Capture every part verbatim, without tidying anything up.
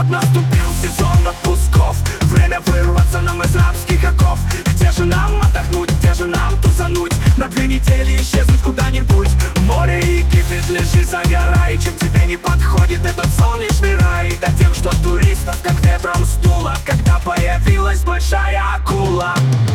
наступил сезон отпусков, время вырваться нам из рабских оков. Где же нам отдохнуть, где же нам тусануть, на две недели исчезнуть куда-нибудь? Море и Египет, лежи, загорай, чем тебе не подходит этот солнечный рай. Да тем, что туристов как ветром сдуло, когда появилась большая акула.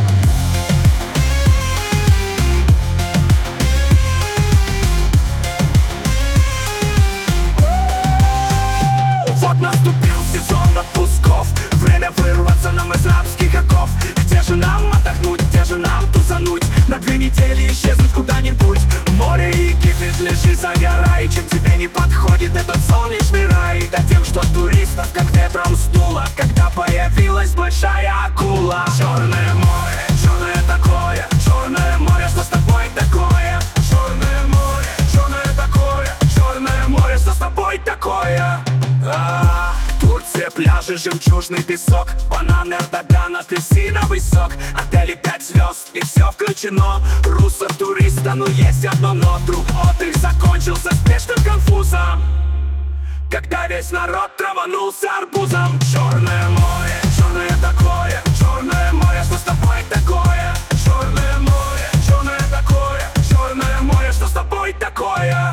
Вот наступил сезон отпусков, время вырваться нам из рабских оков. Где же нам отдохнуть, где же нам тусануть, на две недели исчезнуть куда-нибудь? Море и Египет, лежи, загорай, чем тебе не подходит этот солнечный рай. Да тем, что туристов как ветром сдуло, когда появилась большая акула. Черное море, черное такое, черное море, что с тобой такое? Черное море, черное такое, черное море, что с тобой такое? А, Турция, пляжи, жемчужный песок, бананы, Эрдоган, апельсиновый сок, отели пять звезд и все включено. Русов туриста, но есть одно но. Друг отдых закончился спешным конфузом, когда весь народ траванулся арбузом. Черное море, черное такое, черное море, что с тобой такое? Черное море, черное такое, черное море, что с тобой такое?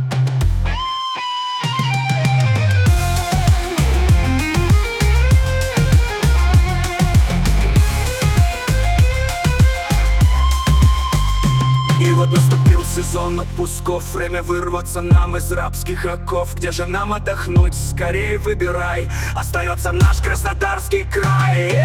И вот наступил сезон отпусков, время вырваться нам из рабских оков. Где же нам отдохнуть? Скорее выбирай, остается наш Краснодарский край.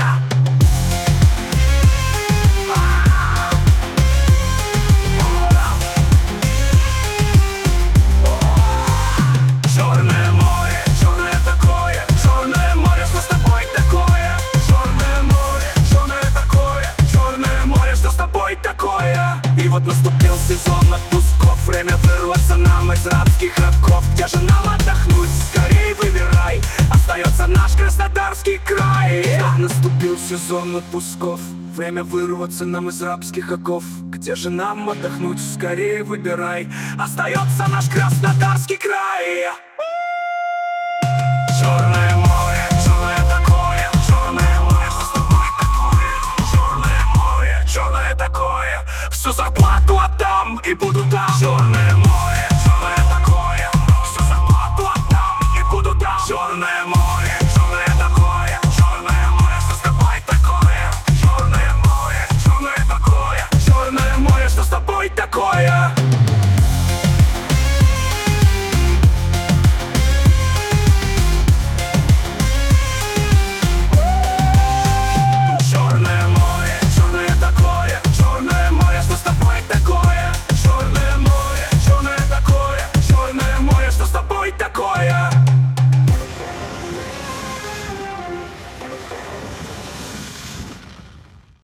Черное море, черное такое, черное море, что с тобой такое? Черное море, черное такое, черное море, что с тобой такое? И вот наступил сезон отпусков, время вырваться нам из рабских оков. Где же нам отдохнуть? Скорее выбирай, остается наш Краснодарский край. Наступил сезон отпусков, время вырваться нам из рабских оков. Где же нам отдохнуть? Скорее выбирай, остается наш Краснодарский край. Черное море, черное такое, черное море, что с тобой такое? Черное море, черное такое, всю зарплату отдам и буду там. Черное море.